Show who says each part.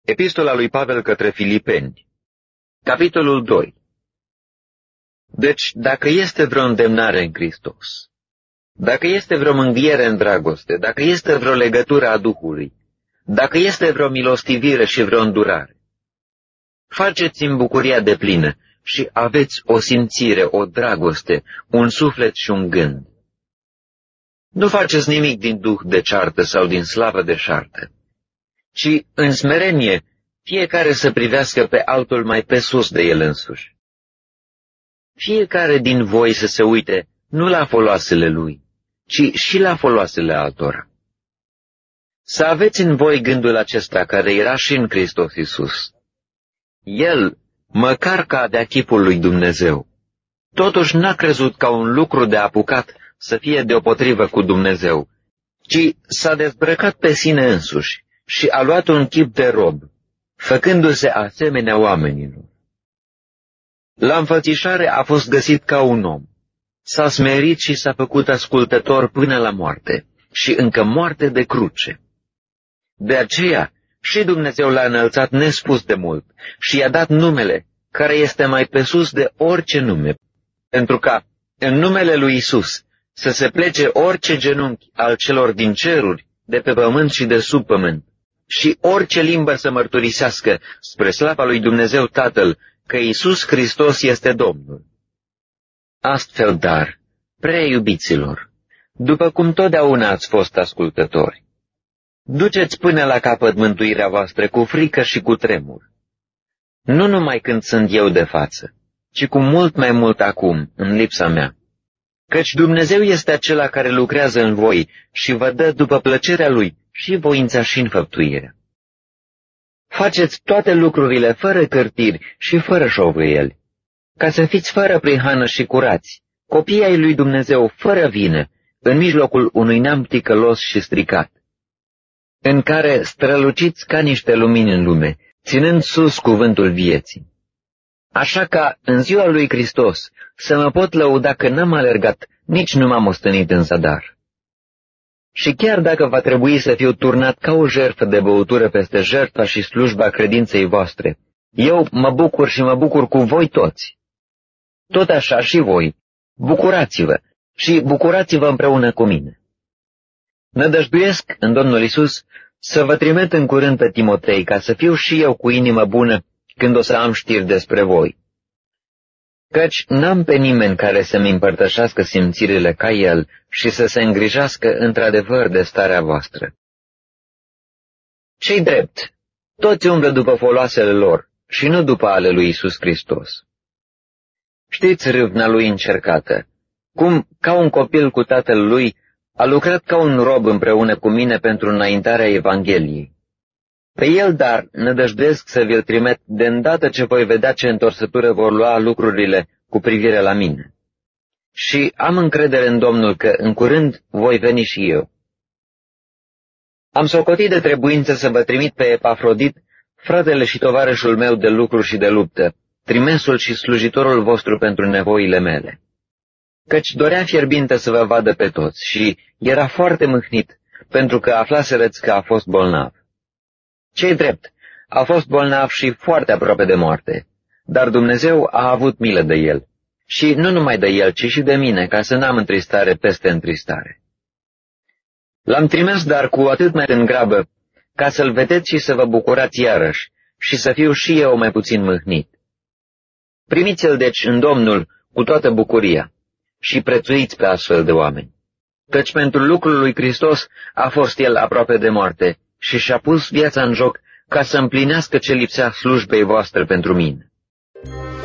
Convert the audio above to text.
Speaker 1: Epistola lui Pavel către Filipeni, capitolul 2. Deci, dacă este vreo îndemnare în Hristos, dacă este vreo mânghiere în dragoste, dacă este vreo legătură a Duhului, dacă este vreo milostivire și vreo îndurare, faceți-mi bucuria deplină și aveți o simțire, o dragoste, un suflet și un gând. Nu faceți nimic din duh de ceartă sau din slavă de șartă, ci în smerenie fiecare să privească pe altul mai pe sus de el însuși. Fiecare din voi să se uite nu la foloasele lui, ci și la foloasele altora. Să aveți în voi gândul acesta care era și în Hristos Iisus. El, măcar că avea chipul lui Dumnezeu, totuși n-a crezut ca un lucru de apucat să fie deopotrivă cu Dumnezeu, ci s-a dezbrăcat pe sine însuși și a luat un chip de rob, făcându-se asemenea oamenilor. La înfățișare a fost găsit ca un om. S-a smerit și s-a făcut ascultător până la moarte, și încă moarte de cruce. De aceea și Dumnezeu l-a înălțat nespus de mult și i-a dat numele care este mai pe sus de orice nume, pentru ca în numele lui Iisus să se plece orice genunchi al celor din ceruri, de pe pământ și de sub pământ, și orice limbă să mărturisească spre slava lui Dumnezeu Tatăl că Iisus Hristos este Domnul. Astfel, dar, prea iubiților, după cum totdeauna ați fost ascultători, duceți până la capăt mântuirea voastră cu frică și cu tremur. Nu numai când sunt eu de față, ci cu mult mai mult acum, în lipsa mea. Căci Dumnezeu este acela care lucrează în voi și vă dă după plăcerea Lui și voința și înfăptuirea. Faceți toate lucrurile fără cârtiri și fără șovâieli, ca să fiți fără prihană și curați, copii ai lui Dumnezeu fără vină, în mijlocul unui neam ticălos și stricat, în care străluciți ca niște lumini în lume, ținând sus cuvântul vieții. Așa ca în ziua lui Hristos să mă pot lăuda că n-am alergat, nici nu m-am ostenit în zadar. Și chiar dacă va trebui să fiu turnat ca o jertfă de băutură peste jertfa și slujba credinței voastre, eu mă bucur și mă bucur cu voi toți. Tot așa și voi, bucurați-vă și bucurați-vă împreună cu mine. Nădăjduiesc în Domnul Iisus să vă trimit în curând pe Timotei, ca să fiu și eu cu inimă bună când o să am știri despre voi. Căci n-am pe nimeni care să-mi împărtășească simțirile ca el și să se îngrijească într-adevăr de starea voastră. Ce-i drept, toți umblă după foloasele lor și nu după ale lui Iisus Hristos. Știți râvna lui încercată, cum, ca un copil cu tatăl lui, a lucrat ca un rob împreună cu mine pentru înaintarea Evangheliei. Pe el, dar, nădăjduiesc să vi-l trimit de îndată ce voi vedea ce întorsătură vor lua lucrurile cu privire la mine. Și am încredere în Domnul că în curând voi veni și eu. Am socotit de trebuință să vă trimit pe Epafrodit, fratele și tovarășul meu de lucru și de luptă, trimesul și slujitorul vostru pentru nevoile mele. Căci dorea fierbinte să vă vadă pe toți și era foarte mâhnit, pentru că aflaserăți că a fost bolnav. Ce-i drept, a fost bolnav și foarte aproape de moarte, dar Dumnezeu a avut milă de el, și nu numai de el, ci și de mine, ca să n-am întristare peste întristare. L-am trimis dar cu atât mai în grabă, ca să-l vedeți și să vă bucurați iarăși, și să fiu și eu mai puțin mâhnit. Primiți-l deci în Domnul cu toată bucuria și prețuiți pe astfel de oameni, căci pentru lucrul lui Hristos a fost el aproape de moarte, și și-a pus viața în joc ca să împlinească ce lipsea slujbei voastre pentru mine.